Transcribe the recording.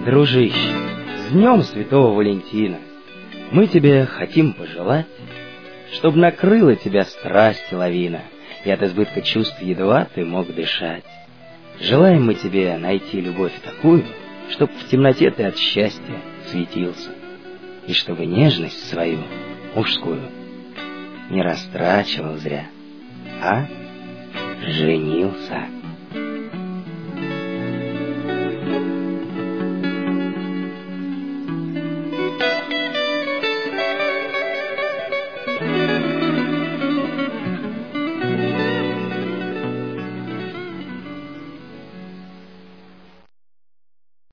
Дружище, с днем Святого Валентина! Мы тебе хотим пожелать, чтоб накрыла тебя страсть лавина, и от избытка чувств едва ты мог дышать. Желаем мы тебе найти любовь такую, чтоб в темноте ты от счастья светился, и чтобы нежность свою, мужскую, не растрачивал зря, а женился.